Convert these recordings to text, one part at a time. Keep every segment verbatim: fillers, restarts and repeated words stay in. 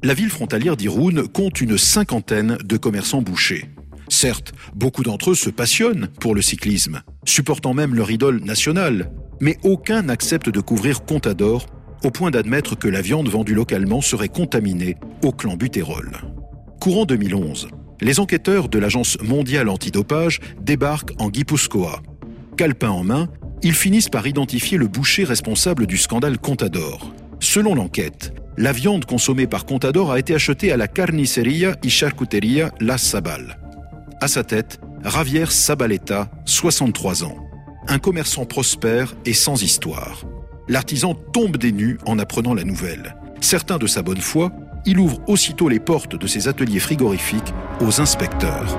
La ville frontalière d'Irun compte une cinquantaine de commerçants bouchers. Certes, beaucoup d'entre eux se passionnent pour le cyclisme, supportant même leur idole nationale, mais aucun n'accepte de couvrir Contador au point d'admettre que la viande vendue localement serait contaminée au clenbutérol. Courant deux mille onze, les enquêteurs de l'Agence mondiale antidopage débarquent en Guipúzcoa. Calepin en main, ils finissent par identifier le boucher responsable du scandale Contador. Selon l'enquête, la viande consommée par Contador a été achetée à la Carnicería y Charcutería Las Sabal. À sa tête, Javier Zabaleta, soixante-trois ans. Un commerçant prospère et sans histoire. L'artisan tombe des nues en apprenant la nouvelle. Certain de sa bonne foi, il ouvre aussitôt les portes de ses ateliers frigorifiques aux inspecteurs.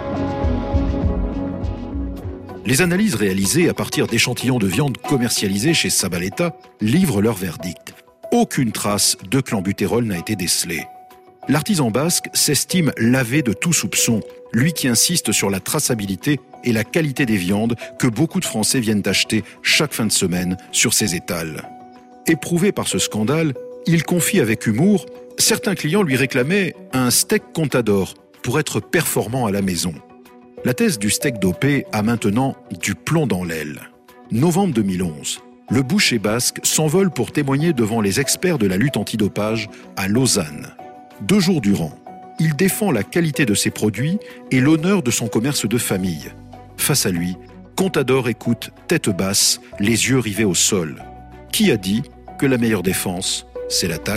Les analyses réalisées à partir d'échantillons de viande commercialisés chez Zabaleta livrent leur verdict. Aucune trace de clenbutérol n'a été décelée. L'artisan basque s'estime lavé de tout soupçon, lui qui insiste sur la traçabilité et la qualité des viandes que beaucoup de Français viennent acheter chaque fin de semaine sur ses étals. Éprouvé par ce scandale, il confie avec humour « Certains clients lui réclamaient un steak Contador pour être performant à la maison ». La thèse du steak dopé a maintenant du plomb dans l'aile. Novembre deux mille onze, le boucher basque s'envole pour témoigner devant les experts de la lutte antidopage à Lausanne. Deux jours durant, il défend la qualité de ses produits et l'honneur de son commerce de famille. Face à lui, Contador écoute tête basse, les yeux rivés au sol. Qui a dit que la meilleure défense, c'est l'attaque ?